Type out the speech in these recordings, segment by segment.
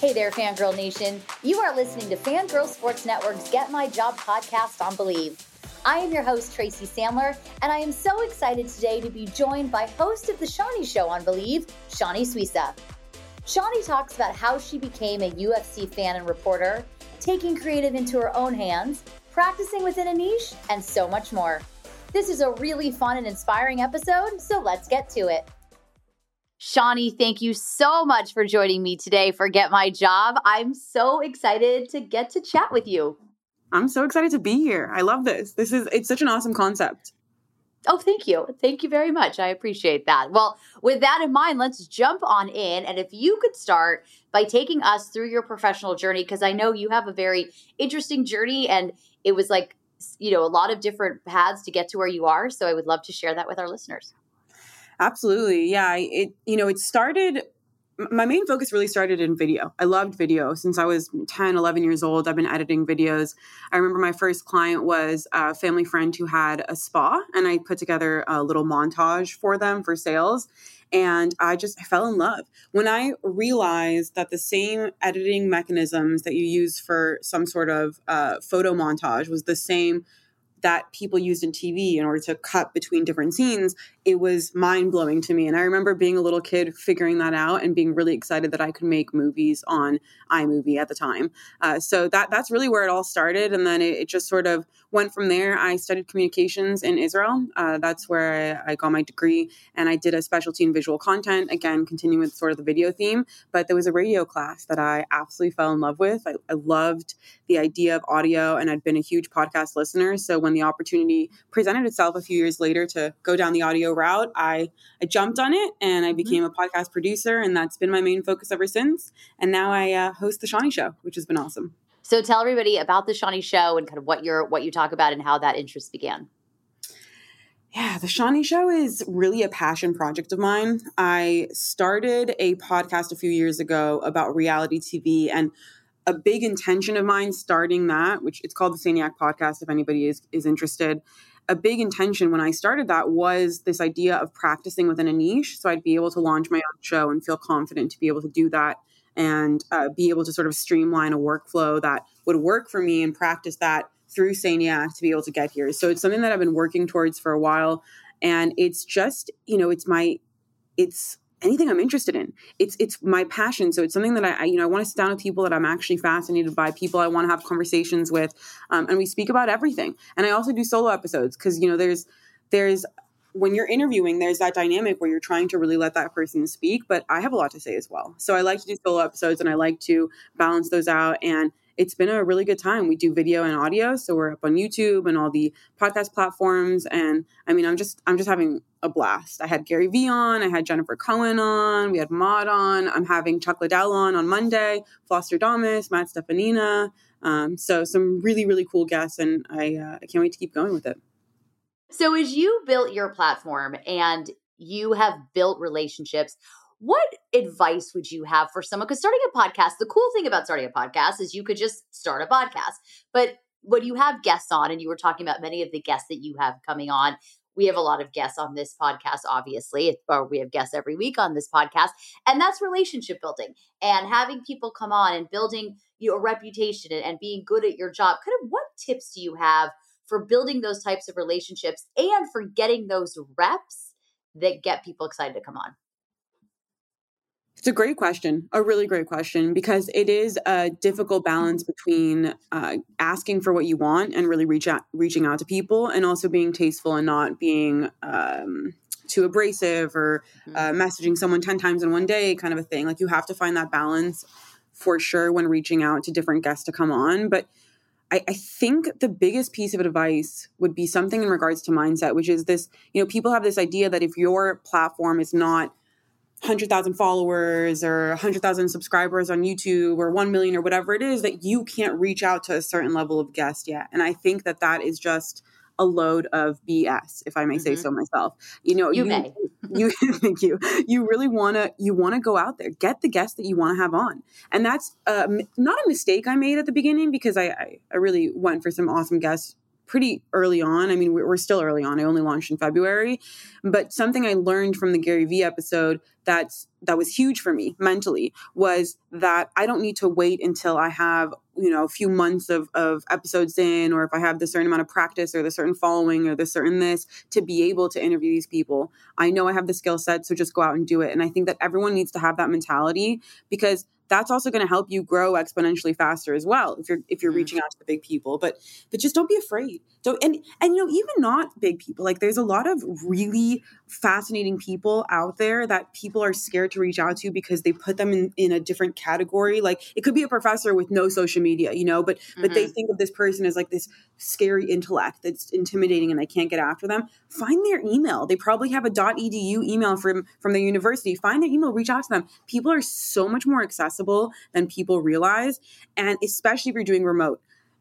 Hey there, Fangirl Nation. You are listening to Fangirl Sports Network's Get My Job podcast on Believe. I am your host, Tracy Sandler, and I am so excited today to be joined by host of The Shani Show on Believe, Shani Suisa. Shani talks about how she became a UFC fan and reporter, taking creative into her own hands, practicing within a niche, and so much more. This is a really fun and inspiring episode, so let's get to it. Shani, thank you so much for joining me today for Get My Job. I'm so excited to get to chat with you. I'm so excited to be here. I love this. It's such an awesome concept. Oh, thank you. Thank you very much. I appreciate that. Well, with that in mind, let's jump on in. And if you could start by taking us through your professional journey, because I know you have a very interesting journey and it was like, a lot of different paths to get to where you are. So I would love to share that with our listeners. Absolutely. Yeah. It started, my main focus really started in video. I loved video since I was 10, 11 years old. I've been editing videos. I remember my first client was a family friend who had a spa, and I put together a little montage for them for sales. And I fell in love when I realized that the same editing mechanisms that you use for some sort of photo montage was the same that people used in TV in order to cut between different scenes. It was mind-blowing to me. And I remember being a little kid figuring that out and being really excited that I could make movies on iMovie at the time. So that's really where it all started. And then it just sort of went from there. I studied communications in Israel. That's where I got my degree. And I did a specialty in visual content, again, continuing with sort of the video theme. But there was a radio class that I absolutely fell in love with. I loved the idea of audio, and I'd been a huge podcast listener. So when the opportunity presented itself a few years later to go down the audio route, I jumped on it and I became a podcast producer, and that's been my main focus ever since. And now I host The Shani Show, which has been awesome. So tell everybody about The Shani Show and kind of what you talk about and how that interest began. Yeah, The Shani Show is really a passion project of mine. I started a podcast a few years ago about reality TV, and a big intention of mine starting that, which it's called the Saniac Podcast, if anybody is interested. A big intention when I started that was this idea of practicing within a niche. So I'd be able to launch my own show and feel confident to be able to do that and be able to sort of streamline a workflow that would work for me and practice that through Saniac to be able to get here. So it's something that I've been working towards for a while. And it's just, it's anything I'm interested in. It's my passion. So it's something that I want to sit down with people that I'm actually fascinated by, people I want to have conversations with. And we speak about everything. And I also do solo episodes because, there's when you're interviewing, there's that dynamic where you're trying to really let that person speak. But I have a lot to say as well. So I like to do solo episodes and I like to balance those out. And it's been a really good time. We do video and audio. So we're up on YouTube and all the podcast platforms. And I mean, I'm just having a blast. I had Gary Vee on, I had Jennifer Cohen on, we had Maude on, I'm having Chuck Liddell on Monday, Foster Damas, Matt Stefanina. So some really, really cool guests. And I can't wait to keep going with it. So as you built your platform and you have built relationships, what advice would you have for someone? Because starting a podcast, the cool thing about starting a podcast is you could just start a podcast. But when you have guests on, and you were talking about many of the guests that you have coming on, we have a lot of guests on this podcast, obviously, or we have guests every week on this podcast. And that's relationship building and having people come on and building a reputation and being good at your job. Kind of what tips do you have for building those types of relationships and for getting those reps that get people excited to come on? It's a great question, a really great question, because it is a difficult balance between asking for what you want and really reaching out to people, and also being tasteful and not being too abrasive or messaging someone 10 times in one day kind of a thing. Like, you have to find that balance for sure when reaching out to different guests to come on. But I think the biggest piece of advice would be something in regards to mindset, which is this, people have this idea that if your platform is not 100,000 followers or 100,000 subscribers on YouTube or 1 million or whatever it is, that you can't reach out to a certain level of guest yet. And I think that is just a load of BS, if I may say so myself. You may. Thank you. You really want to go out there, get the guests that you want to have on. And that's not a mistake I made at the beginning, because I really went for some awesome guests pretty early on. I mean, we're still early on. I only launched in February, but something I learned from the Gary Vee episode that was huge for me mentally was that I don't need to wait until I have, a few months of episodes in, or if I have the certain amount of practice or the certain following or the certain this to be able to interview these people. I know I have the skill set, so just go out and do it. And I think that everyone needs to have that mentality, because that's also going to help you grow exponentially faster as well if you're reaching out to the big people. But just don't be afraid. And even not big people. Like, there's a lot of really fascinating people out there that people are scared to reach out to because they put them in a different category. Like, it could be a professor with no social media, but they think of this person as like this scary intellect that's intimidating and they can't get after them. Find their email. They probably have a .edu email from their university. Find their email, reach out to them. People are so much more accessible than people realize. And especially if you're doing remote.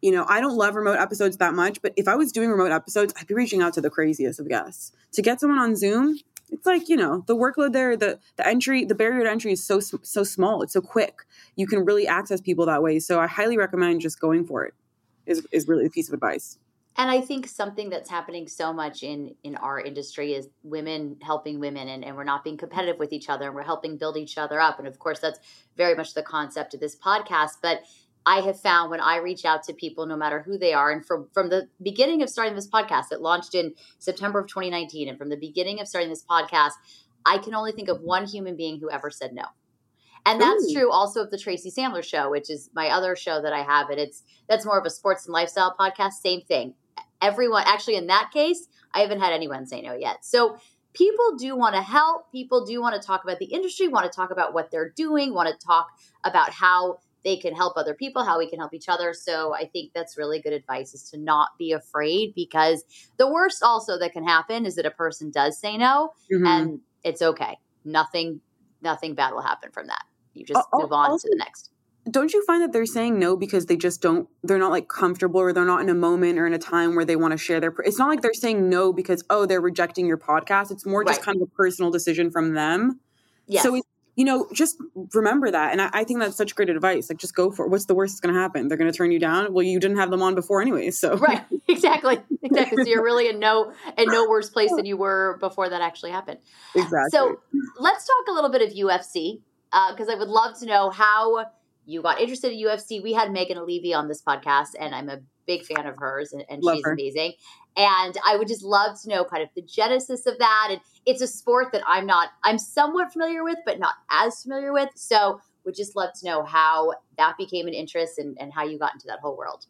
I don't love remote episodes that much, but if I was doing remote episodes, I'd be reaching out to the craziest of guests. To get someone on Zoom, it's like, the workload there, the barrier to entry is so small. It's so quick. You can really access people that way. So I highly recommend just going for it is really a piece of advice. And I think something that's happening so much in our industry is women helping women, and we're not being competitive with each other, and we're helping build each other up. And of course, that's very much the concept of this podcast. But I have found when I reach out to people, no matter who they are, and from the beginning of starting this podcast, it launched in September of 2019. And from the beginning of starting this podcast, I can only think of one human being who ever said no. And that's true also of the Tracy Sandler Show, which is my other show that I have. And that's more of a sports and lifestyle podcast. Same thing. Everyone, actually, in that case, I haven't had anyone say no yet. So people do want to help. People do want to talk about the industry, want to talk about what they're doing, want to talk about how they can help other people, how we can help each other. So I think that's really good advice, is to not be afraid, because the worst also that can happen is that a person does say no, and it's okay. Nothing bad will happen from that. You just move on to the next. Don't you find that they're saying no because they're not like comfortable, or they're not in a moment or in a time where they want to share it's not like they're saying no because, they're rejecting your podcast. It's more just kind of a personal decision from them. Yes. So just remember that. And I think that's such great advice. Like, just go for it. What's the worst that's going to happen? They're going to turn you down. Well, you didn't have them on before anyway. So right. Exactly. So you're really in no worse place than you were before that actually happened. Exactly. So let's talk a little bit of UFC, because I would love to know how you got interested in UFC. We had Megan Levy on this podcast, and I'm a big fan of hers, and she's amazing. And I would just love to know kind of the genesis of that. And it's a sport that I'm somewhat familiar with, but not as familiar with. So would just love to know how that became an interest, and how you got into that whole world.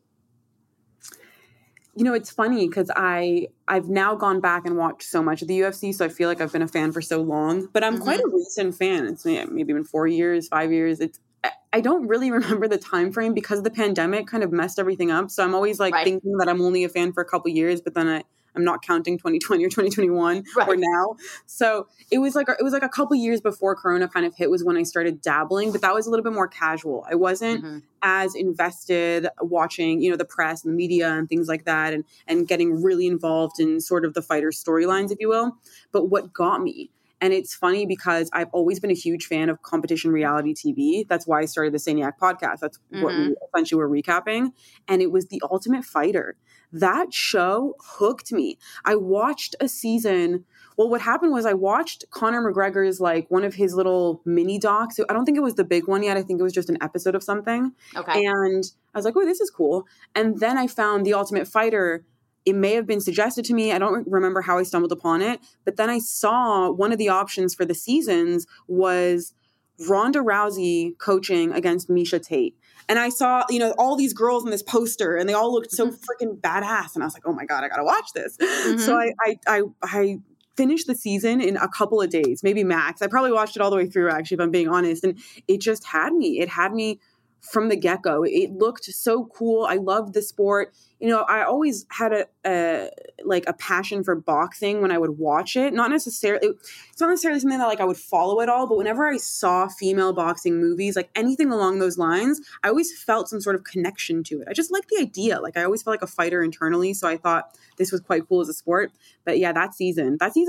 It's funny because I've now gone back and watched so much of the UFC, so I feel like I've been a fan for so long. But I'm quite a recent fan. It's maybe been 4 years, 5 years. I don't really remember the time frame because the pandemic kind of messed everything up. So I'm always thinking that I'm only a fan for a couple years, but then I'm not counting 2020 or 2021 or now. So it was like a couple years before Corona kind of hit was when I started dabbling, but that was a little bit more casual. I wasn't as invested watching, the press and the media and things like that, and getting really involved in sort of the fighter storylines, if you will. But what got me, and it's funny because I've always been a huge fan of competition reality TV. That's why I started the Saniac podcast. That's what we essentially were recapping. And it was The Ultimate Fighter. That show hooked me. I watched a season. Well, what happened was I watched Conor McGregor's, one of his little mini docs. I don't think it was the big one yet. I think it was just an episode of something. Okay. And I was like, oh, this is cool. And then I found The Ultimate Fighter. It may have been suggested to me. I don't remember how I stumbled upon it. But then I saw one of the options for the seasons was Ronda Rousey coaching against Miesha Tate. And I saw, all these girls in this poster, and they all looked so freaking badass. And I was like, oh my God, I got to watch this. So I finished the season in a couple of days, maybe max. I probably watched it all the way through, actually, if I'm being honest. And it just had me. It had me from the get-go. It looked so cool. I loved the sport. I always had a passion for boxing when I would watch it. It's not necessarily something that I would follow at all, but whenever I saw female boxing movies, anything along those lines, I always felt some sort of connection to it. I just liked the idea. I always felt like a fighter internally, so I thought this was quite cool as a sport. But yeah, that season is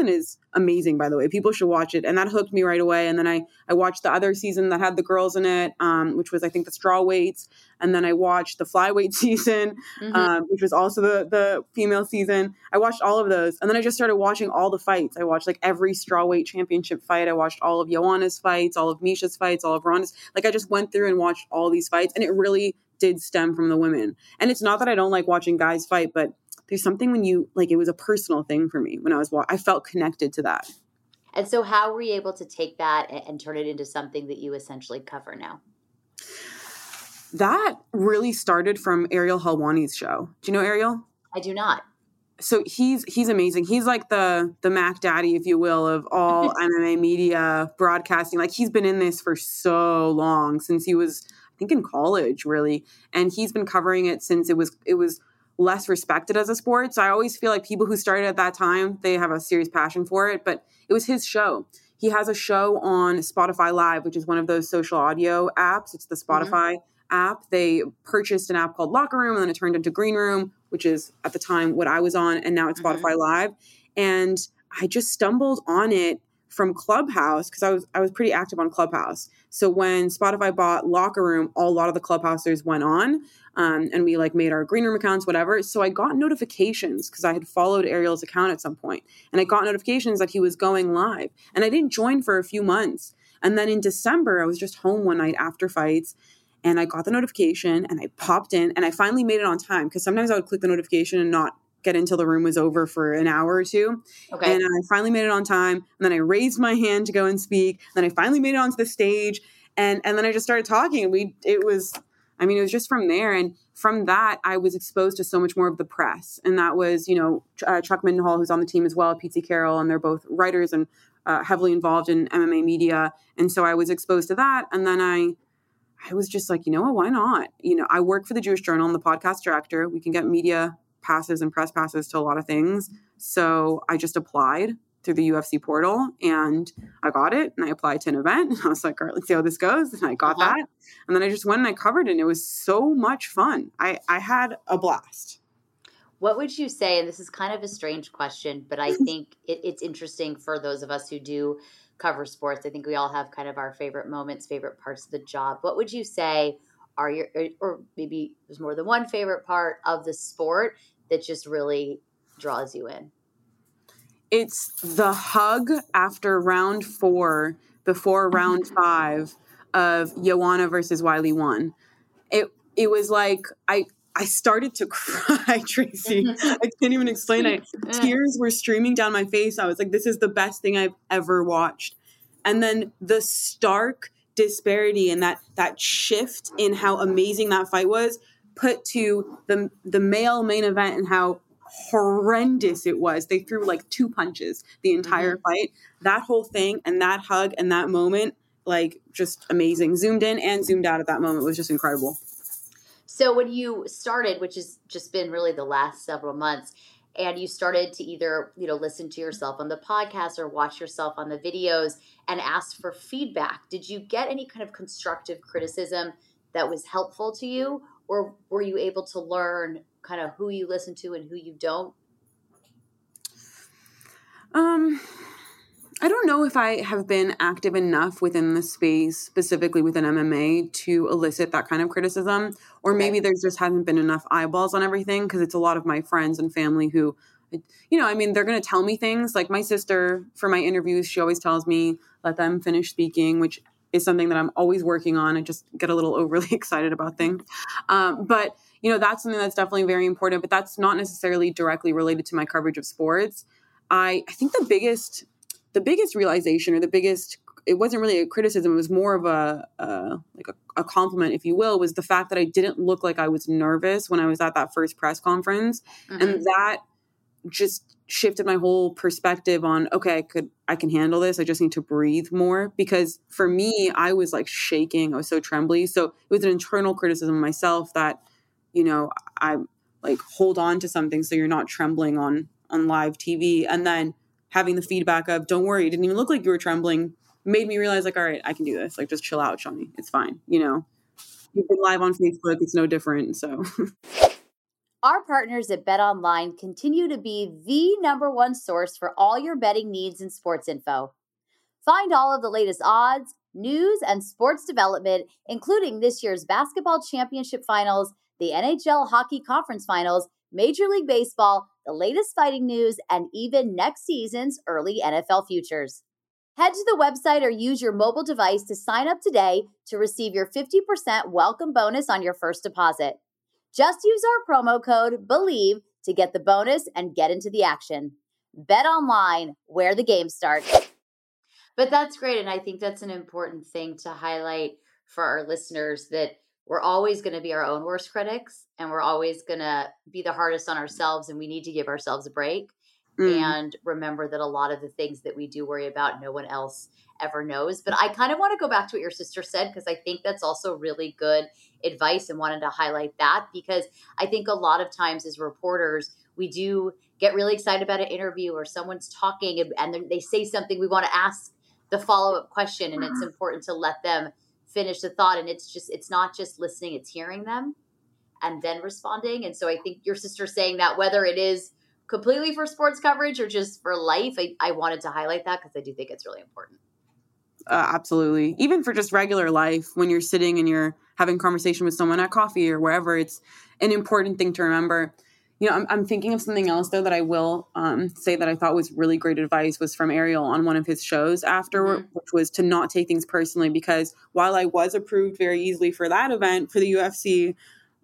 amazing, by the way. People should watch it. And that hooked me right away. And then I watched the other season that had the girls in it, which was, I think, the straw weights. And then I watched the flyweight season, which was also the female season. I watched all of those. And then I just started watching all the fights. I watched like every straw weight championship fight. I watched all of Joanna's fights, all of Misha's fights, all of Ronda's. Like, I just went through and watched all these fights. And it really did stem from the women. And it's not that I don't like watching guys fight, but there's something when you, like, it was a personal thing for me when I felt connected to that. And so how were you able to take that and turn it into something that you essentially cover now? That really started from Ariel Helwani's show. Do you know Ariel? I do not. So he's amazing. He's like the Mac Daddy, if you will, of all MMA media broadcasting. Like, he's been in this for so long, since he was, I think, in college, really. And he's been covering it since it was less respected as a sport. So I always feel like people who started at that time, they have a serious passion for it. But it was his show. He has a show on Spotify Live, which is one of those social audio apps. It's the Spotify app. They purchased an app called Locker Room, and then it turned into Green Room, which is at the time what I was on, and now it's Spotify Live. And I just stumbled on it from Clubhouse, because I was pretty active on Clubhouse. So when Spotify bought Locker Room, a lot of the Clubhousers went on, and we like made our Green Room accounts, whatever. So I got notifications, because I had followed Ariel's account at some point, and I got notifications that he was going live. And I didn't join for a few months. And then in December, I was just home one night after fights, and I got the notification, and I popped in, and I finally made it on time, because sometimes I would click the notification and not get until the room was over for an hour or two. Okay. And I finally made it on time. And then I raised my hand to go and speak. And then I finally made it onto the stage. And then I just started talking. And it was just from there. And from that, I was exposed to so much more of the press. And that was, Chuck Mindenhall, who's on the team as well, Pete Carroll, and they're both writers and heavily involved in MMA media. And so I was exposed to that. And then I was just like, you know what, why not? I work for the Jewish Journal. I'm the podcast director. We can get media passes and press passes to a lot of things. So I just applied through the UFC portal, and I got it, and I applied to an event. And I was like, all right, let's see how this goes. And I got that. And then I just went and I covered it, and it was so much fun. I had a blast. What would you say, and this is kind of a strange question, but I think it's interesting for those of us who do cover sports. I think we all have kind of our favorite moments, favorite parts of the job. What would you say are your, or maybe there's more than one favorite part of the sport that just really draws you in? It's the hug after round 4 before round 5 of Joanna versus Weili 1. It was like I started to cry, Tracy. I can't even explain it. Tears were streaming down my face. I was like, this is the best thing I've ever watched. And then the stark disparity and that shift in how amazing that fight was put to the male main event and how horrendous it was. They threw like 2 punches the entire fight. That whole thing and that hug and that moment, like, just amazing. Zoomed in and zoomed out at that moment was just incredible. So when you started, which has just been really the last several months, and you started to either, listen to yourself on the podcast or watch yourself on the videos and ask for feedback, did you get any kind of constructive criticism that was helpful to you? Or were you able to learn kind of who you listen to and who you don't? I don't know if I have been active enough within the space, specifically within MMA, to elicit that kind of criticism. Or maybe there just hasn't been enough eyeballs on everything, because it's a lot of my friends and family who, they're going to tell me things. Like my sister, for my interviews, she always tells me, let them finish speaking, which is something that I'm always working on. I just get a little overly excited about things. But that's something that's definitely very important, but that's not necessarily directly related to my coverage of sports. I think the biggest realization, or it wasn't really a criticism, it was more of a compliment, if you will, was the fact that I didn't look like I was nervous when I was at that first press conference. And that just shifted my whole perspective on, okay, I can handle this. I just need to breathe more, because for me, I was like shaking. I was so trembly. So it was an internal criticism of myself that, I like hold on to something so you're not trembling on live TV. And then having the feedback of, don't worry, it didn't even look like you were trembling, made me realize, like, all right, I can do this. Like, just chill out, Shani. It's fine. You've been live on Facebook. It's no different. So Our partners at BetOnline continue to be the number one source for all your betting needs and sports info. Find all of the latest odds, news, and sports development, including this year's basketball championship finals, the NHL hockey conference finals, Major League Baseball, the latest fighting news, and even next season's early NFL futures. Head to the website or use your mobile device to sign up today to receive your 50% welcome bonus on your first deposit. Just use our promo code BELIEVE to get the bonus and get into the action. Bet online, where the game starts. But that's great. And I think that's an important thing to highlight for our listeners, that we're always going to be our own worst critics, and we're always going to be the hardest on ourselves, and we need to give ourselves a break. And remember that a lot of the things that we do worry about, no one else ever knows. But I kind of want to go back to what your sister said, because I think that's also really good advice, and wanted to highlight that, because I think a lot of times as reporters, we do get really excited about an interview or someone's talking and then they say something, we want to ask the follow-up question, and it's important to let them finish the thought. And it's not just listening, it's hearing them and then responding. And so I think your sister's saying that, whether it is completely for sports coverage or just for life, I wanted to highlight that because I do think it's really important. Absolutely. Even for just regular life, when you're sitting and you're having conversation with someone at coffee or wherever, it's an important thing to remember. You know, I'm thinking of something else, though, that I will say that I thought was really great advice was from Ariel on one of his shows afterward, which was to not take things personally, because while I was approved very easily for that event for the UFC,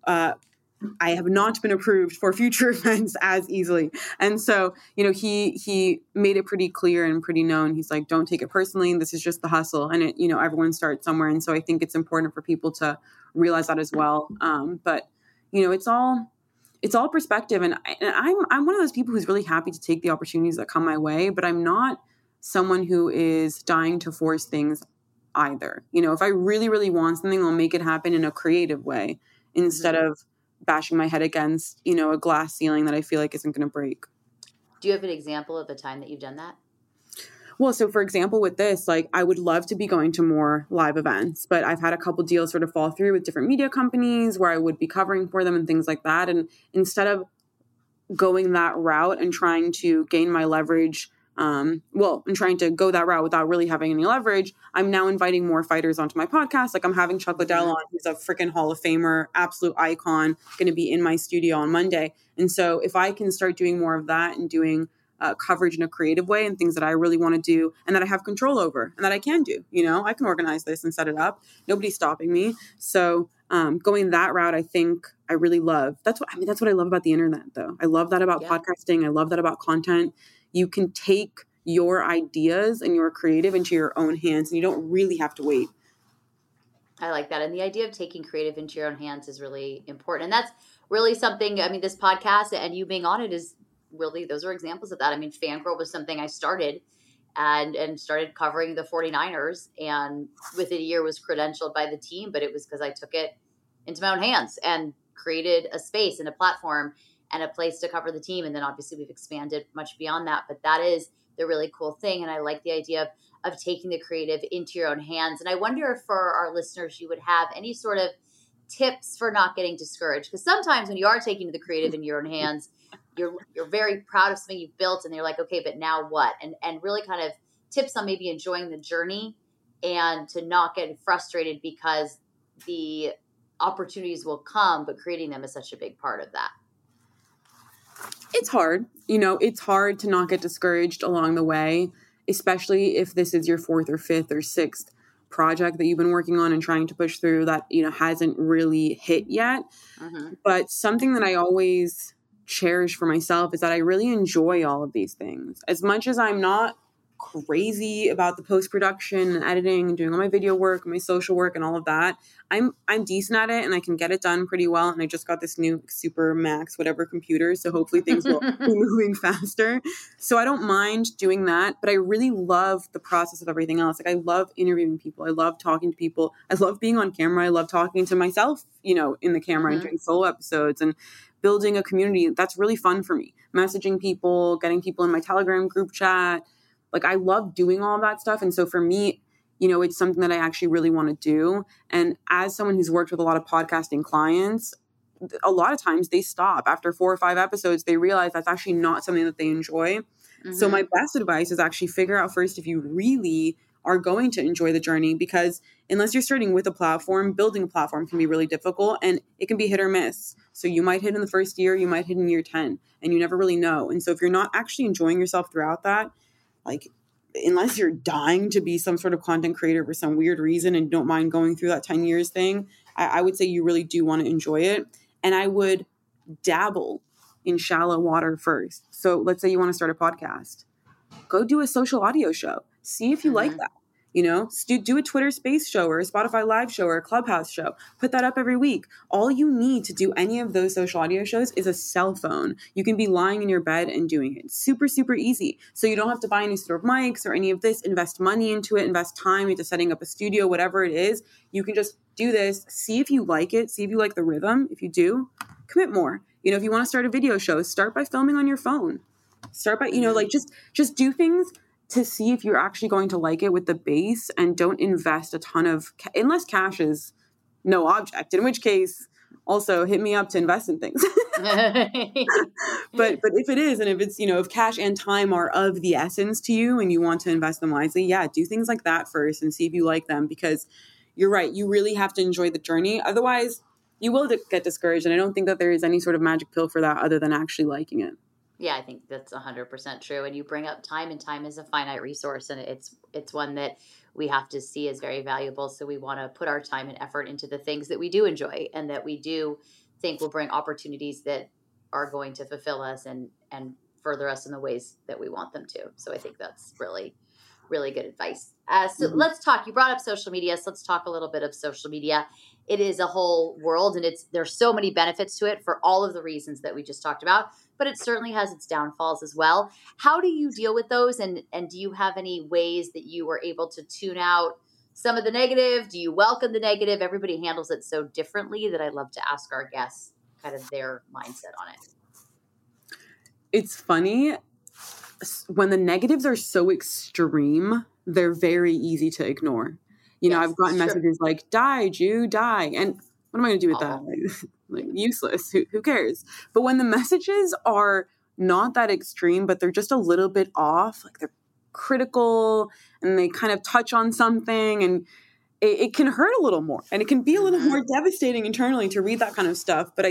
I have not been approved for future events as easily. And so, you know, he made it pretty clear and pretty known. He's like, don't take it personally. This is just the hustle. And, everyone starts somewhere. And so I think it's important for people to realize that as well. But, it's all perspective. And I'm one of those people who's really happy to take the opportunities that come my way, but I'm not someone who is dying to force things either. If I really, really want something, I'll make it happen in a creative way instead of bashing my head against, a glass ceiling that I feel like isn't going to break. Do you have an example of a time that you've done that? Well, so for example, with this, I would love to be going to more live events, but I've had a couple deals sort of fall through with different media companies where I would be covering for them and things like that. And instead of going that route and trying to gain my leverage, and trying to go that route without really having any leverage, I'm now inviting more fighters onto my podcast. Like I'm having Chuck Liddell on, who's a freaking Hall of Famer, absolute icon, going to be in my studio on Monday. And so if I can start doing more of that and doing coverage in a creative way and things that I really want to do and that I have control over and that I can do, I can organize this and set it up. Nobody's stopping me. So going that route, I think I really love. That's what I love about the internet, though. I love that about podcasting. I love that about content. You can take your ideas and your creative into your own hands, and you don't really have to wait. I like that. And the idea of taking creative into your own hands is really important. And that's really something, this podcast and you being on it is really, those are examples of that. Fangirl was something I started and started covering the 49ers, and within a year was credentialed by the team, but it was because I took it into my own hands and created a space and a platform and a place to cover the team. And then obviously we've expanded much beyond that, but that is the really cool thing. And I like the idea of taking the creative into your own hands. And I wonder if for our listeners, you would have any sort of tips for not getting discouraged. Because sometimes when you are taking the creative in your own hands, you're very proud of something you've built and you're like, okay, but now what? And really kind of tips on maybe enjoying the journey and to not get frustrated because the opportunities will come, but creating them is such a big part of that. It's hard. It's hard to not get discouraged along the way, especially if this is your fourth or fifth or sixth project that you've been working on and trying to push through that, hasn't really hit yet. But something that I always cherish for myself is that I really enjoy all of these things. As much as I'm not crazy about the post-production and editing and doing all my video work, my social work and all of that, I'm decent at it and I can get it done pretty well. And I just got this new super max whatever computer, so hopefully things will be moving faster. So I don't mind doing that, but I really love the process of everything else. I love interviewing people. I love talking to people. I love being on camera. I love talking to myself, in the camera and doing solo episodes and building a community. That's really fun for me. Messaging people, getting people in my Telegram group chat. I love doing all of that stuff. And so for me, it's something that I actually really want to do. And as someone who's worked with a lot of podcasting clients, a lot of times they stop after 4 or 5 episodes. They realize that's actually not something that they enjoy. So my best advice is actually figure out first if you really are going to enjoy the journey, because unless you're starting with a platform, building a platform can be really difficult and it can be hit or miss. So you might hit in the first year, you might hit in year 10, and you never really know. And so if you're not actually enjoying yourself throughout that, like unless you're dying to be some sort of content creator for some weird reason and don't mind going through that 10 years thing, I would say you really do want to enjoy it. And I would dabble in shallow water first. So let's say you want to start a podcast. Go do a social audio show. See if you like that. You know, do a Twitter Space show or a Spotify Live show or a Clubhouse show. Put that up every week. All you need to do any of those social audio shows is a cell phone. You can be lying in your bed and doing it. Super, super easy. So you don't have to buy any sort of mics or any of this. Invest money into it. Invest time into setting up a studio, whatever it is. You can just do this. See if you like it. See if you like the rhythm. If you do, commit more. You know, if you want to start a video show, start by filming on your phone. Start by, you know, like just do things to see if you're actually going to like it with the base, and don't invest a ton of, unless cash is no object, in which case also hit me up to invest in things. But if it is, and if it's, you know, if cash and time are of the essence to you and you want to invest them wisely, yeah, do things like that first and see if you like them, because you're right. You really have to enjoy the journey. Otherwise you will get discouraged. And I don't think that there is any sort of magic pill for that other than actually liking it. Yeah, I think that's 100% true. And you bring up time, and time is a finite resource, and it's one that we have to see as very valuable. So we want to put our time and effort into the things that we do enjoy and that we do think will bring opportunities that are going to fulfill us and further us in the ways that we want them to. So I think that's really, really good advice. So let's talk. You brought up social media, so let's talk a little bit of social media. It is a whole world, and there's so many benefits to it for all of the reasons that we just talked about, but it certainly has its downfalls as well. How do you deal with those? And do you have any ways that you were able to tune out some of the negative? Do you welcome the negative? Everybody handles it so differently that I'd love to ask our guests kind of their mindset on it. It's funny. When the negatives are so extreme, they're very easy to ignore. You know, I've gotten messages like, die, Jew, die. And what am I going to do with that? Like useless. Who cares? But when the messages are not that extreme, but they're just a little bit off, like they're critical and they kind of touch on something, and it can hurt a little more, and it can be a little more devastating internally to read that kind of stuff. But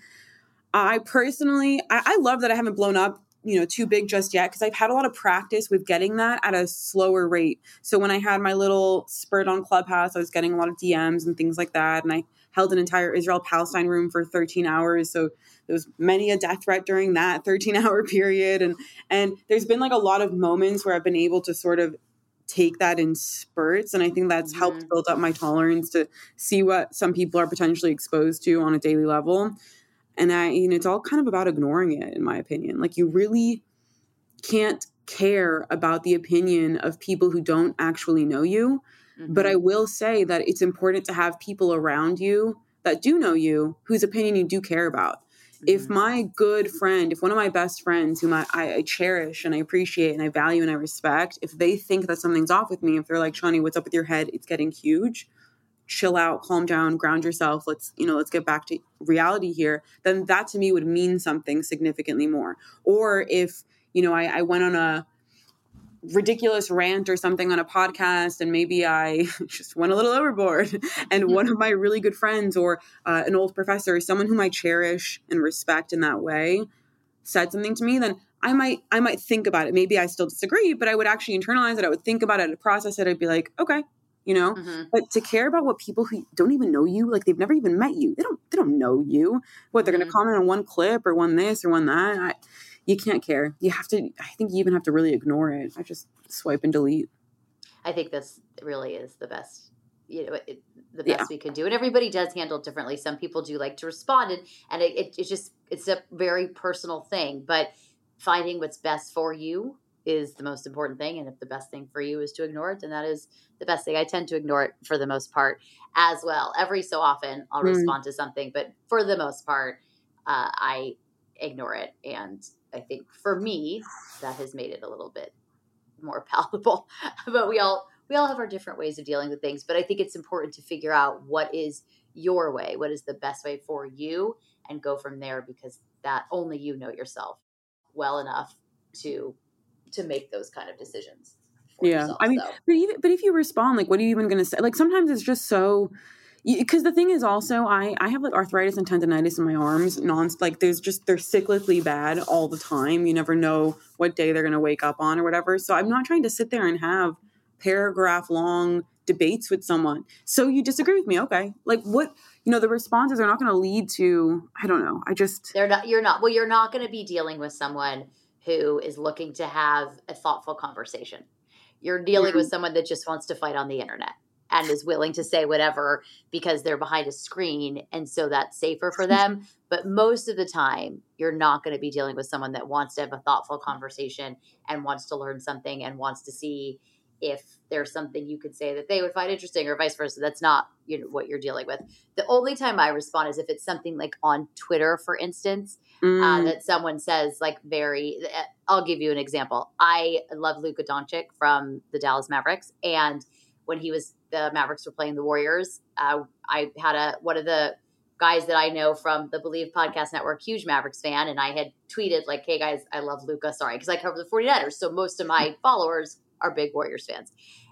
I personally, I love that I haven't blown up, you know, too big just yet, because I've had a lot of practice with getting that at a slower rate. So when I had my little spurt on Clubhouse, I was getting a lot of DMs and things like that. And I held an entire Israel-Palestine room for 13 hours. So there was many a death threat during that 13-hour period. And there's been like a lot of moments where I've been able to sort of take that in spurts. And I think that's helped build up my tolerance to see what some people are potentially exposed to on a daily level. And it's all kind of about ignoring it, in my opinion. Like, you really can't care about the opinion of people who don't actually know you. But I will say that it's important to have people around you that do know you, whose opinion you do care about. If my good friend, if one of my best friends whom I cherish and I appreciate and I value and I respect, if they think that something's off with me, if they're like, Shani, what's up with your head? It's getting huge. Chill out, calm down, ground yourself. Let's get back to reality here. Then that to me would mean something significantly more. Or if, I went on a ridiculous rant or something on a podcast and maybe I just went a little overboard and one of my really good friends or an old professor, someone whom I cherish and respect in that way, said something to me, then I might think about it. Maybe I still disagree, but I would actually internalize it. I would think about it, I'd process it. I'd be like, okay, but to care about what people who don't even know you, like they've never even met you, they don't know you, what they're going to comment on one clip or one this or one that. You can't care. You have to, I think you even have to really ignore it. I just swipe and delete. I think this really is the best, the best we can do. And everybody does handle it differently. Some people do like to respond and it's a very personal thing, but finding what's best for you is the most important thing. And if the best thing for you is to ignore it, then that is the best thing. I tend to ignore it for the most part as well. Every so often I'll respond to something, but for the most part, I ignore it. And I think for me, that has made it a little bit more palatable, but we all have our different ways of dealing with things. But I think it's important to figure out what is your way? What is the best way for you? And go from there, because that only you know yourself well enough to make those kind of decisions for Yeah. yourself. I mean, So but if you respond, like, what are you even going to say? Like, sometimes it's just so, because the thing is also, I have like arthritis and tendonitis in my arms like they're cyclically bad all the time. You never know what day they're going to wake up on or whatever. So I'm not trying to sit there and have paragraph long debates with someone. So you disagree with me. Okay. Like, what, the responses are not going to lead to, I don't know. you're not going to be dealing with someone who is looking to have a thoughtful conversation. You're dealing with someone that just wants to fight on the internet and is willing to say whatever because they're behind a screen. And so that's safer for them. But most of the time, you're not going to be dealing with someone that wants to have a thoughtful conversation and wants to learn something and wants to see if there's something you could say that they would find interesting or vice versa. That's not what you're dealing with. The only time I respond is if it's something like on Twitter, for instance, that someone says like I'll give you an example. I love Luka Doncic from the Dallas Mavericks. And when the Mavericks were playing the Warriors, I had one of the guys that I know from the Believe Podcast Network, huge Mavericks fan. And I had tweeted like, hey guys, I love Luka. Sorry. Cause I cover the 49ers. So most of my followers are big Warriors fans.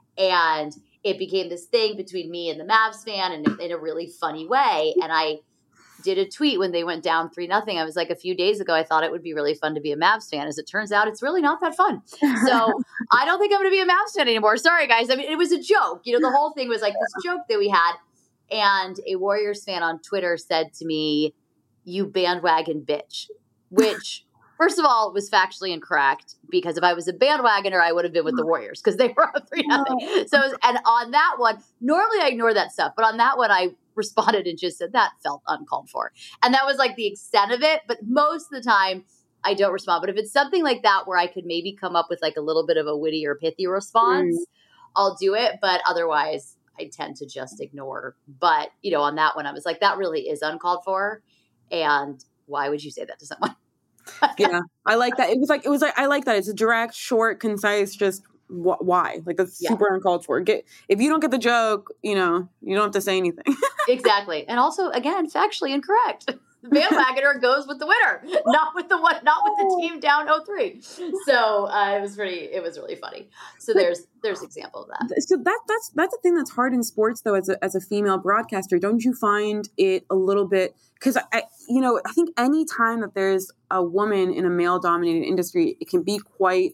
And it became this thing between me and the Mavs fan and in a really funny way. And I did a tweet when they went down 3-0. I was like, a few days ago, I thought it would be really fun to be a Mavs fan. As it turns out, it's really not that fun. So I don't think I'm going to be a Mavs fan anymore. Sorry, guys. I mean, it was a joke. The whole thing was like this joke that we had. And a Warriors fan on Twitter said to me, "You bandwagon bitch," which, first of all, was factually incorrect, because if I was a bandwagoner, I would have been with the Warriors because they were up 3-0. So, and on that one, normally I ignore that stuff, but on that one, I responded and just said that felt uncalled for. And that was like the extent of it. But most of the time, I don't respond. But if it's something like that where I could maybe come up with like a little bit of a witty or pithy response, I'll do it. But otherwise, I tend to just ignore. But, on that one, I was like, that really is uncalled for. And why would you say that to someone? Yeah, I like that. It was like, I like that. It's a direct, short, concise, just why? Like, that's super uncalled for. If you don't get the joke, you don't have to say anything. Exactly. And also, again, factually incorrect. The bandwagoner goes with the winner, not with the team down 0-3. So it was really funny. So there's example of that. So that's the thing that's hard in sports, though, as a female broadcaster. Don't you find it a little bit, because I think any time that there's a woman in a male dominated industry, it can be quite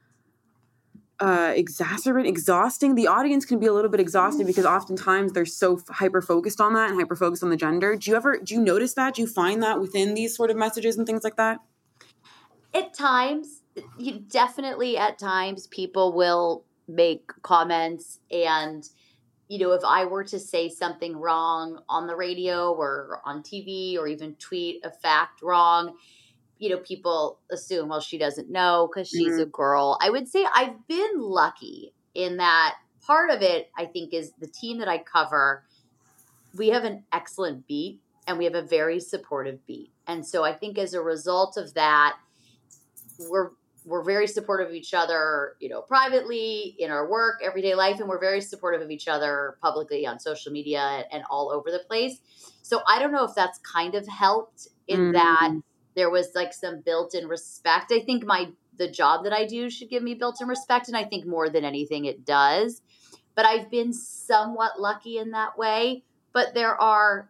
exhausting. The audience can be a little bit exhausted because oftentimes they're so hyper focused on that and hyper focused on the gender. Do you notice that? Do you find that within these sort of messages and things like that? At times, at times people will make comments, and if I were to say something wrong on the radio or on TV or even tweet a fact wrong, people assume, well, she doesn't know because she's a girl. I would say I've been lucky in that. Part of it, I think, is the team that I cover. We have an excellent beat and we have a very supportive beat. And so I think as a result of that, we're very supportive of each other, privately, in our work, everyday life, and we're very supportive of each other publicly on social media and all over the place. So I don't know if that's kind of helped in that there was like some built-in respect. I think the job that I do should give me built-in respect, and I think more than anything it does. But I've been somewhat lucky in that way. But there are,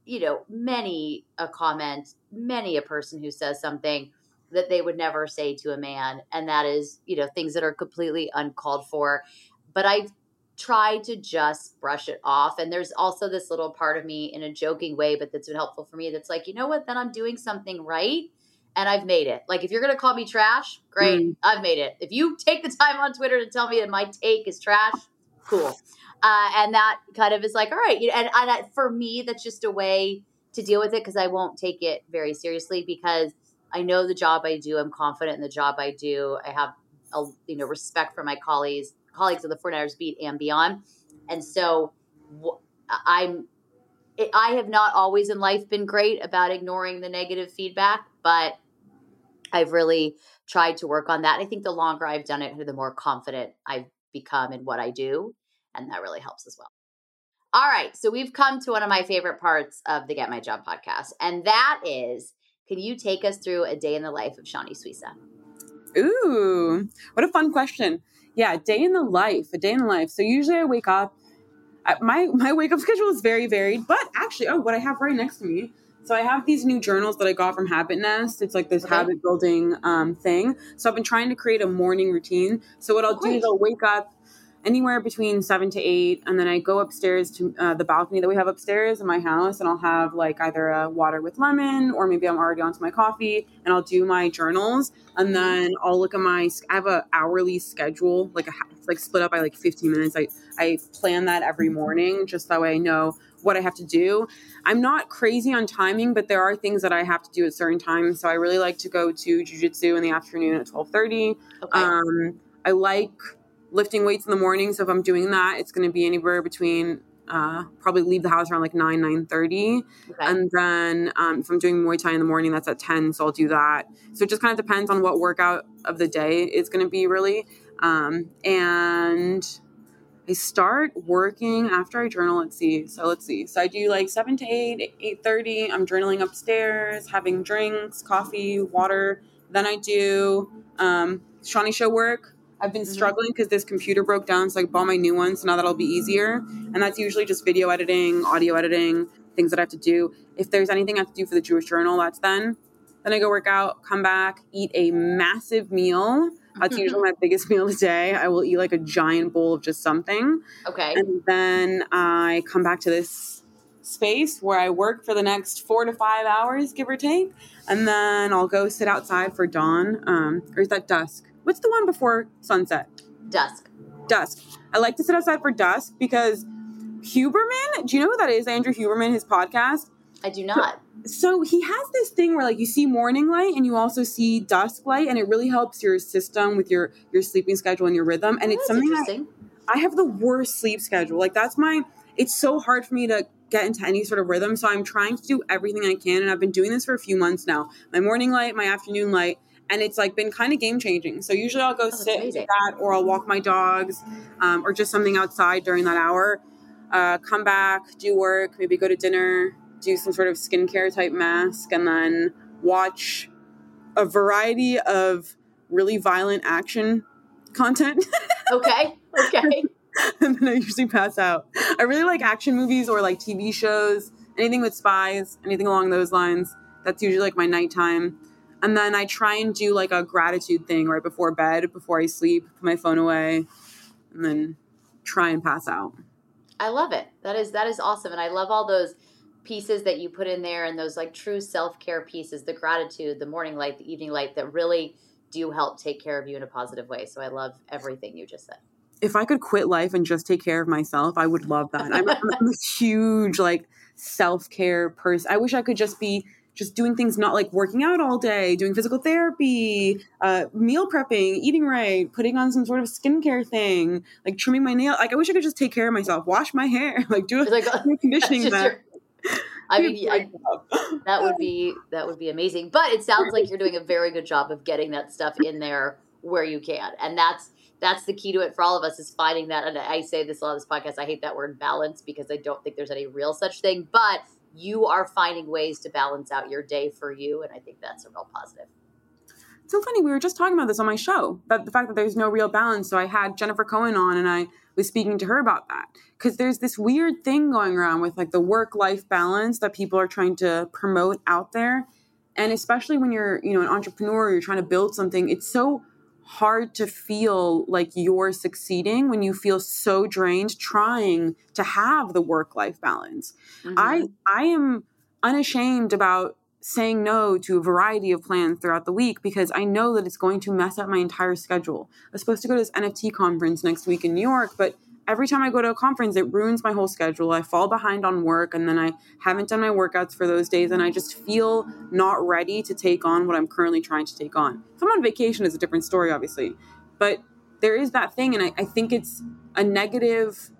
many a comment, many a person who says something that they would never say to a man. And that is, things that are completely uncalled for. But I've tried to just brush it off. And there's also this little part of me in a joking way, but that's been helpful for me. That's like, you know what, then I'm doing something right. And I've made it. Like, if you're going to call me trash, great, I've made it. If you take the time on Twitter to tell me that my take is trash, cool. And that kind of is like, all right. And for me, that's just a way to deal with it, because I won't take it very seriously, because I know the job I do. I'm confident in the job I do. I have respect for my colleagues of the 49ers beat and beyond. And so I have not always in life been great about ignoring the negative feedback, but I've really tried to work on that. And I think the longer I've done it, the more confident I've become in what I do. And that really helps as well. All right. So we've come to one of my favorite parts of the Get My Job podcast. And that is, can you take us through a day in the life of Shawnee Suisa? Ooh, what a fun question. Yeah, a day in the life. So usually I wake up. My wake up schedule is very varied, but actually, what I have right next to me. So I have these new journals that I got from Habit Nest. It's like this habit building thing. So I've been trying to create a morning routine. So what I'll do is I'll wake up anywhere between 7 to 8, and then I go upstairs to the balcony that we have upstairs in my house, and I'll have like either a water with lemon, or maybe I'm already onto my coffee, and I'll do my journals, and then I'll look at I have an hourly schedule, it's like split up by like 15 minutes. I plan that every morning, just that way I know what I have to do. I'm not crazy on timing, but there are things that I have to do at certain times. So I really like to go to jiu-jitsu in the afternoon at 12:30. I like lifting weights in the morning. So if I'm doing that, it's going to be anywhere between probably leave the house around like 9:30. And then if I'm doing Muay Thai in the morning, that's at 10. So I'll do that. So it just kind of depends on what workout of the day it's going to be really. And I start working after I journal. Let's see. So I do like 7 to 8, 8:30. I'm journaling upstairs, having drinks, coffee, water. Then I do Shawnee Show work. I've been struggling because this computer broke down, so I bought my new one, so now that'll be easier. And that's usually just video editing, audio editing, things that I have to do. If there's anything I have to do for the Jewish Journal, that's then. Then I go work out, come back, eat a massive meal. That's usually my biggest meal of the day. I will eat like a giant bowl of just something. Okay. And then I come back to this space where I work for the next 4 to 5 hours, give or take. And then I'll go sit outside for dawn. Or is that dusk? What's the one before sunset? Dusk. I like to sit outside for dusk because Huberman, do you know who that is? Andrew Huberman, his podcast? I do not. So he has this thing where like you see morning light and you also see dusk light, and it really helps your system with your sleeping schedule and your rhythm. And it's something interesting. I have the worst sleep schedule. Like it's so hard for me to get into any sort of rhythm. So I'm trying to do everything I can. And I've been doing this for a few months now. My morning light, my afternoon light. And it's like been kind of game changing. So usually I'll go sit with that, or I'll walk my dogs, or just something outside during that hour. Come back, do work, maybe go to dinner, do some sort of skincare type mask, and then watch a variety of really violent action content. Okay. And then I usually pass out. I really like action movies or like TV shows, anything with spies, anything along those lines. That's usually like my nighttime. And then I try and do like a gratitude thing right before bed, before I sleep, put my phone away, and then try and pass out. I love it. That is awesome. And I love all those pieces that you put in there, and those like true self-care pieces, the gratitude, the morning light, the evening light, that really do help take care of you in a positive way. So I love everything you just said. If I could quit life and just take care of myself, I would love that. I'm a huge like self-care person. I wish I could just be doing things, not like working out all day, doing physical therapy, meal prepping, eating right, putting on some sort of skincare thing, like trimming my nail. Like I wish I could just take care of myself, wash my hair, like do a conditioning bath. That would be amazing. But it sounds like you're doing a very good job of getting that stuff in there where you can. And that's the key to it for all of us, is finding that. And I say this a lot of this podcast, I hate that word balance, because I don't think there's any real such thing, but you are finding ways to balance out your day for you. And I think that's a real positive. It's so funny. We were just talking about this on my show, but the fact that there's no real balance. So I had Jennifer Cohen on, and I was speaking to her about that, because there's this weird thing going around with like the work-life balance that people are trying to promote out there. And especially when you're, an entrepreneur, you're trying to build something, it's so hard to feel like you're succeeding when you feel so drained trying to have the work-life balance. I am unashamed about saying no to a variety of plans throughout the week, because I know that it's going to mess up my entire schedule. I was supposed to go to this NFT conference next week in New York, but every time I go to a conference, it ruins my whole schedule. I fall behind on work, and then I haven't done my workouts for those days, and I just feel not ready to take on what I'm currently trying to take on. If I'm on vacation, it's a different story, obviously. But there is that thing, and I think it's a negative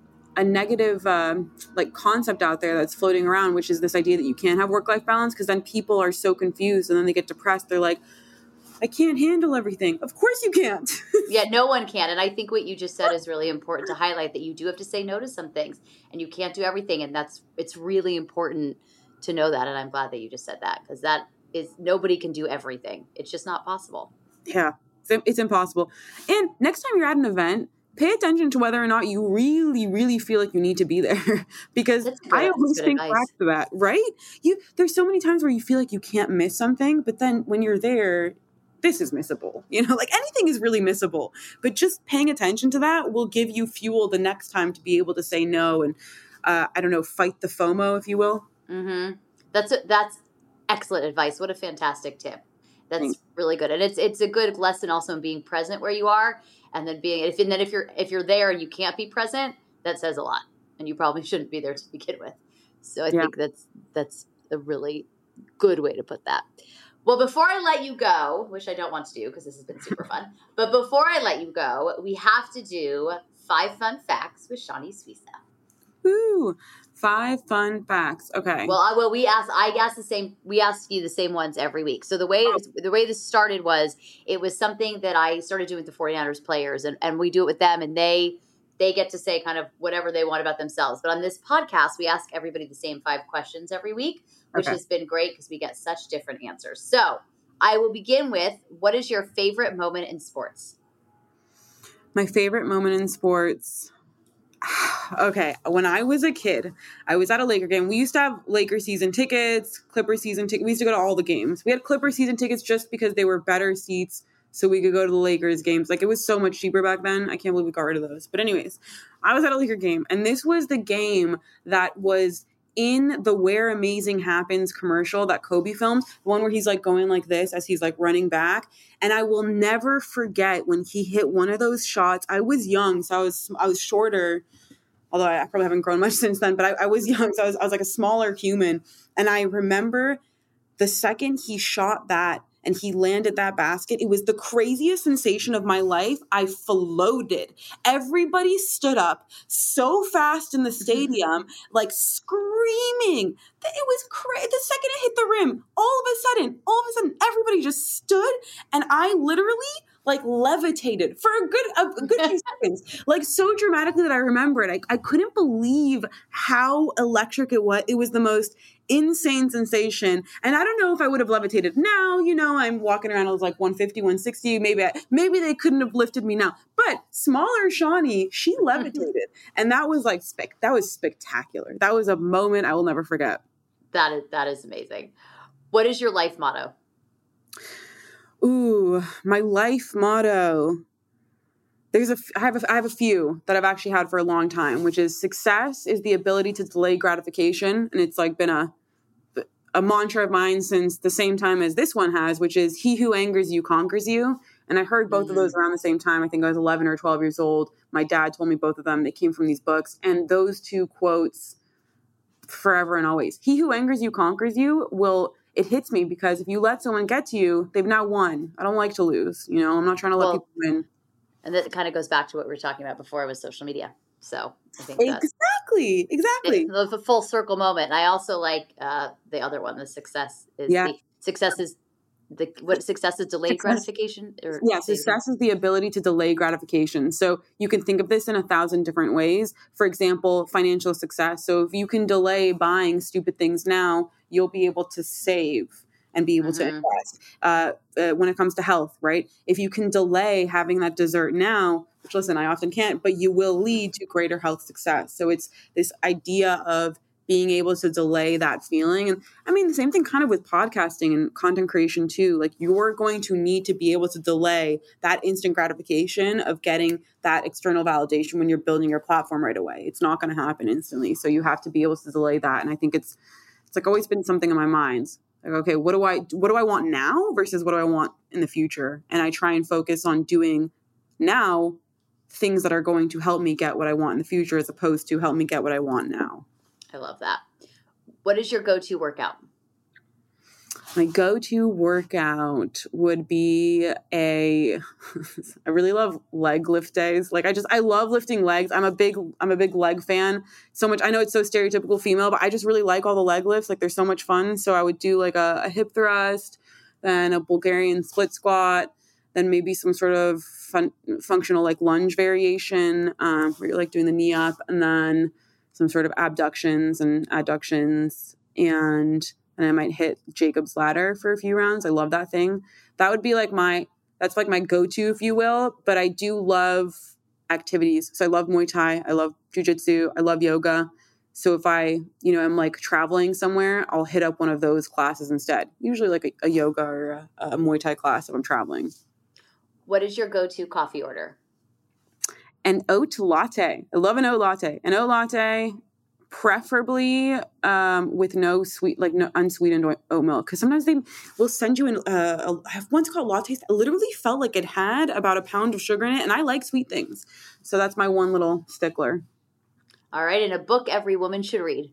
like concept out there that's floating around, which is this idea that you can't have work-life balance, because then people are so confused, and then they get depressed. They're like, I can't handle everything. Of course you can't. Yeah, no one can. And I think what you just said is really important to highlight, that you do have to say no to some things and you can't do everything. And it's really important to know that. And I'm glad that you just said that, because nobody can do everything. It's just not possible. Yeah, it's impossible. And next time you're at an event, pay attention to whether or not you really, really feel like you need to be there. Because I always think back to that, right? There's so many times where you feel like you can't miss something, but then when you're there, this is missable. Like anything is really missable. But just paying attention to that will give you fuel the next time to be able to say no and, fight the FOMO, if you will. Mm-hmm. That's excellent advice. What a fantastic tip. That's really good. And it's a good lesson also in being present where you are, and then if you're there and you can't be present, that says a lot, and you probably shouldn't be there to begin with. So I think that's a really good way to put that. Well, before I let you go, which I don't want to do because this has been super fun, but before I let you go, we have to do 5 fun facts with Shani Suisa. Ooh, 5 fun facts. Okay. Well, we ask you the same ones every week. So the way this started was, it was something that I started doing with the 49ers players, and we do it with them, and they get to say kind of whatever they want about themselves. But on this podcast, we ask everybody the same 5 questions every week, which has been great because we get such different answers. So I will begin with, what is your favorite moment in sports? My favorite moment in sports. Okay, when I was a kid, I was at a Laker game. We used to have Laker season tickets, Clipper season tickets. We used to go to all the games. We had Clipper season tickets just because they were better seats, so we could go to the Lakers games. Like, it was so much cheaper back then. I can't believe we got rid of those. But anyways, I was at a Laker game, and this was the game that was in the Where Amazing Happens commercial that Kobe filmed, the one where he's like going like this as he's like running back. And I will never forget when he hit one of those shots. I was young, so I was shorter, although I probably haven't grown much since then, but I was young, so I was like a smaller human. And I remember the second he shot that and he landed that basket, it was the craziest sensation of my life. I floated. Everybody stood up so fast in the stadium, like screaming. It was crazy. The second it hit the rim, all of a sudden, everybody just stood, and I literally like levitated for a good few seconds, like so dramatically that I remember it. I couldn't believe how electric it was. It was the most insane sensation. And I don't know if I would have levitated now. I'm walking around, I was like 150, 160. Maybe they couldn't have lifted me now. But smaller Shani, she levitated. And that was like, that was spectacular. That was a moment I will never forget. That is amazing. What is your life motto? Ooh, my life motto. I have a few that I've actually had for a long time, which is success is the ability to delay gratification. And it's like been a mantra of mine since the same time as this one has, which is he who angers you conquers you. And I heard both of those around the same time. I think I was 11 or 12 years old. My dad told me both of them. They came from these books. And those 2 quotes, forever and always. He who angers you conquers you it hits me because if you let someone get to you, they've now won. I don't like to lose. I'm not trying to let people win. And that kind of goes back to what we were talking about before with social media. So I think exactly. The full circle moment. And I also like the other one, the success is success is delayed gratification? Success is the ability to delay gratification. So you can think of this in 1,000 different ways. For example, financial success. So if you can delay buying stupid things now, you'll be able to save and be able to invest. When it comes to health, right? If you can delay having that dessert now, which listen, I often can't, but you will lead to greater health success. So it's this idea of being able to delay that feeling. And I mean, the same thing kind of with podcasting and content creation too. Like, you're going to need to be able to delay that instant gratification of getting that external validation when you're building your platform right away. It's not going to happen instantly. So you have to be able to delay that. And I think it's like always been something in my mind. Like, okay, what do I want now versus what do I want in the future? And I try and focus on doing now things that are going to help me get what I want in the future, as opposed to help me get what I want now. I love that. What is your go-to workout? My go-to workout would be I really love leg lift days. Like, I love lifting legs. I'm a big leg fan. So much. I know it's so stereotypical female, but I just really like all the leg lifts. Like, they're so much fun. So I would do like a hip thrust, then a Bulgarian split squat, then maybe some sort of functional like lunge variation where you're like doing the knee up, and then some sort of abductions and adductions, and I might hit Jacob's ladder for a few rounds. I love that thing. That would be like that's like my go-to, if you will. But I do love activities. So I love Muay Thai. I love Jiu-Jitsu. I love yoga. So if I, am like traveling somewhere, I'll hit up one of those classes instead. Usually like a yoga or a Muay Thai class if I'm traveling. What is your go-to coffee order? An oat latte. I love an oat latte. An oat latte, preferably with no unsweetened oat milk. Because sometimes they will send you I have once called lattes. I literally felt like it had about a pound of sugar in it, and I like sweet things. So that's my one little stickler. All right. And a book every woman should read.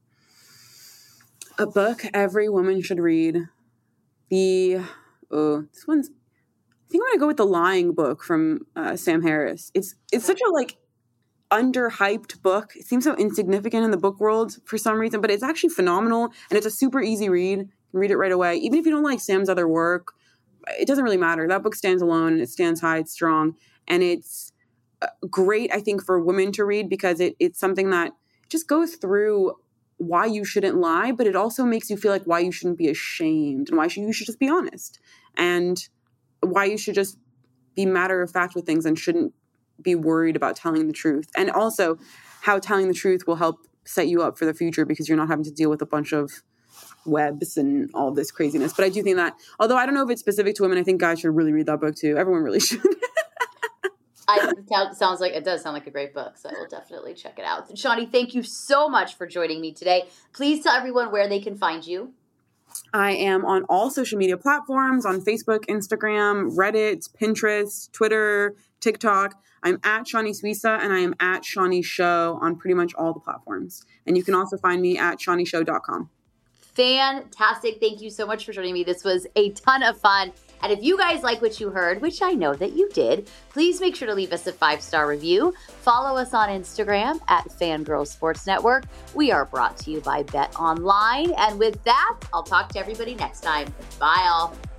A book every woman should read. This one's, I think I'm going to go with The Lying Book from Sam Harris. It's such a underhyped book. It seems so insignificant in the book world for some reason, but it's actually phenomenal, and it's a super easy read. You can read it right away. Even if you don't like Sam's other work, it doesn't really matter. That book stands alone, and it stands high, it's strong, and it's great, I think, for women to read because it's something that just goes through why you shouldn't lie, but it also makes you feel like why you shouldn't be ashamed and why you should just be honest, and why you should just be matter of fact with things and shouldn't be worried about telling the truth. And also how telling the truth will help set you up for the future because you're not having to deal with a bunch of webs and all this craziness. But I do think that, although I don't know if it's specific to women, I think guys should really read that book too. Everyone really should. It does sound like a great book, so I will definitely check it out. Shani, thank you so much for joining me today. Please tell everyone where they can find you. I am on all social media platforms, on Facebook, Instagram, Reddit, Pinterest, Twitter, TikTok. I'm at Shani Suisa, and I am at Shani Show on pretty much all the platforms. And you can also find me at ShaniShow.com. Fantastic. Thank you so much for joining me. This was a ton of fun. And if you guys like what you heard, which I know that you did, please make sure to leave us a 5-star review. Follow us on Instagram at Fangirl Sports Network. We are brought to you by Bet Online. And with that, I'll talk to everybody next time. Bye all.